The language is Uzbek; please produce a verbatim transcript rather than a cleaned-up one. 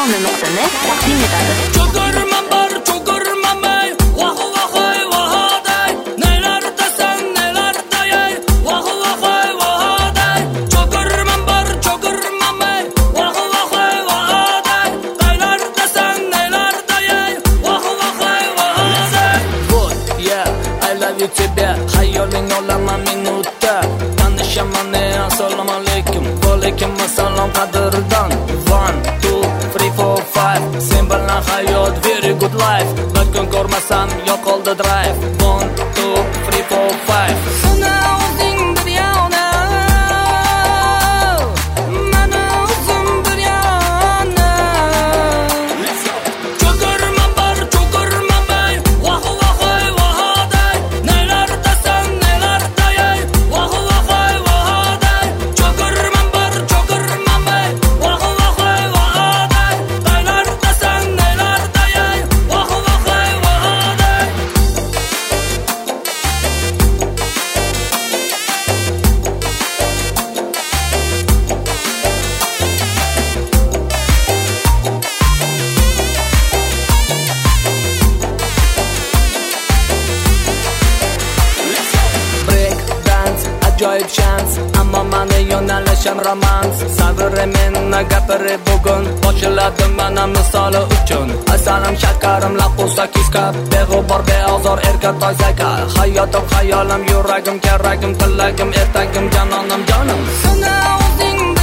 yagona nuqta net taqdim etadi. Cho'g'irman bar, cho'g'irman may, voh voh vohaday, nelar dasan, nelar dayay, voh voh vohaday. Cho'g'irman bar, cho'g'irman may, voh voh vohaday, nelar dasan, nelar dayay, voh voh vohaday. Boy, yeah, I love you тебя, hayoling olaman minutda. Tanishaman, assalomu alaykum, va alaykum assalom qadrdon. One, two, three, four, five. Sen bilan hayot very good life. Bir kun ko'rmasam yo'qoldi drive. One, two, three, four, five. Sana o'zing bir yana, mana o'zim bir yana. Cho'g'irman bar, cho'g'irman may, voh voh vohaday, nelar dasan, nelar dayay, voh voh vohaday. Cho'g'irman bar, cho'g'irman may, voh voh vohaday, nelar dasan, nelar dayay, voh voh vohaday. Break dance, ajoyib shans, ammo mani yo'nalishim romans. Sabri menni gapirib bugun ochiladi mana misoli uchun. Asalim shakarim lapusa kiska, beg'ubor beozor erka toyzaka. Hayotim xayolim, yuragim, keragim, tilagim, ertagim, janonim, jonim. Sana o'zing